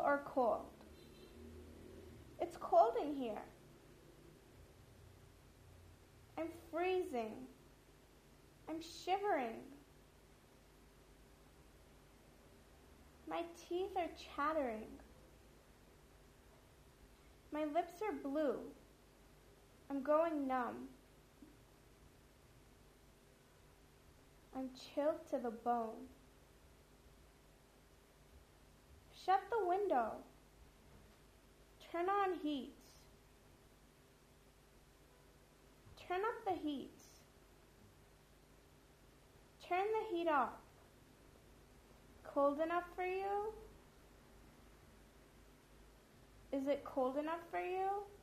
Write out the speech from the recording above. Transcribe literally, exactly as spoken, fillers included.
or cold? It's cold in here. I'm freezing. I'm shivering. My teeth are chattering. My lips are blue. I'm going numb. I'm chilled to the bone. Shut the window. Turn on heat. Turn up the heat. Turn the heat up. Cold enough for you? Is it cold enough for you?